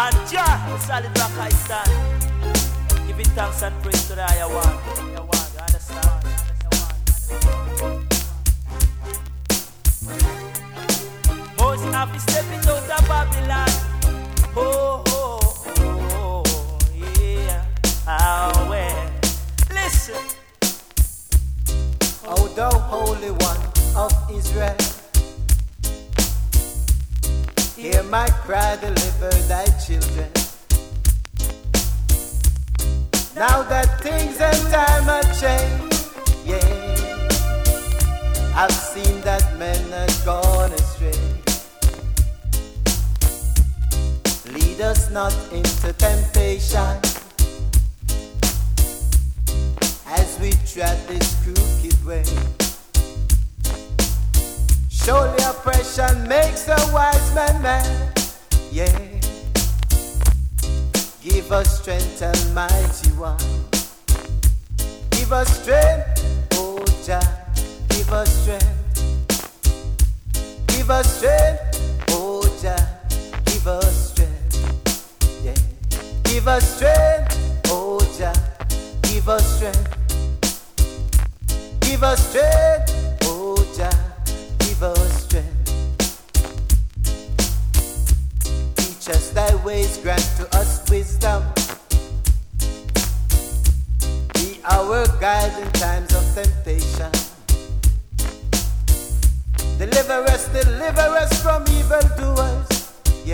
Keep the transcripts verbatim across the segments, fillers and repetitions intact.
And Jah, the solid rock I stand. Giving thanks and praise to the higher one. You understand? Moses have to step it out of Babylon. Oh, oh, oh, yeah. Oh, well. Listen. O thou Holy One of Israel, hear my cry, deliver thy children. Now that things and time have changed, yeah, I've seen that men have gone astray. Lead us not into temptation as we tread this crooked way. Surely oppression makes a wise man mad, yeah. Give us strength, Almighty One. Give us strength, oh Jah. Give us strength. Give us strength, oh Jah. Give us strength, yeah. Give us strength, oh Jah. Give us strength. Give us strength, oh Jah. Give us strength. Teach us thy ways, grant to us wisdom. Be our guide in times of temptation. Deliver us, deliver us from evildoers, yeah.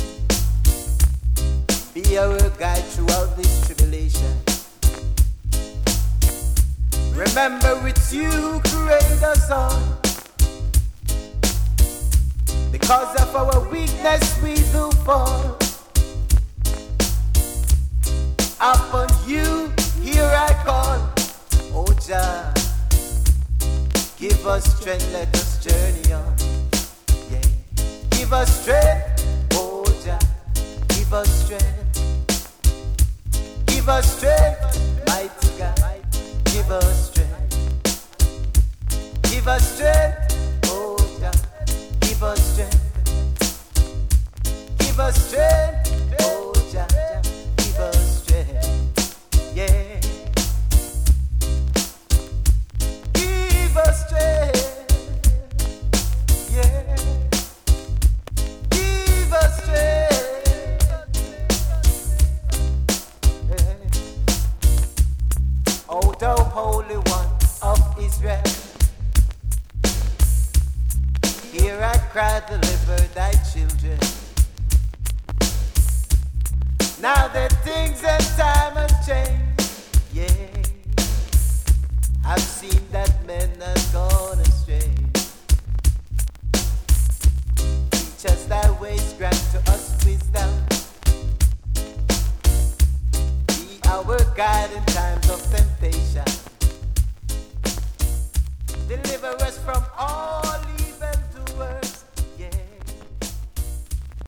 Be our guide throughout this tribulation. Remember it's you who created us all. Because of our weakness we do fall. Upon you here I call, oh Jah. Give us strength, let us journey on, yeah. Give us strength, oh Jah. Give us strength. Give us strength, mighty God. Give us strength. Give us strength, oh Jah. Give us strength. Give us strength, oh Jah. Give us strength, yeah. Give us strength, yeah. Give us strength, yeah. O thou Holy One of Israel, hear I cry, deliver thy children. Now that things and time have changed, yeah, I've seen that men have gone astray. Teach us thy ways, grant to us wisdom.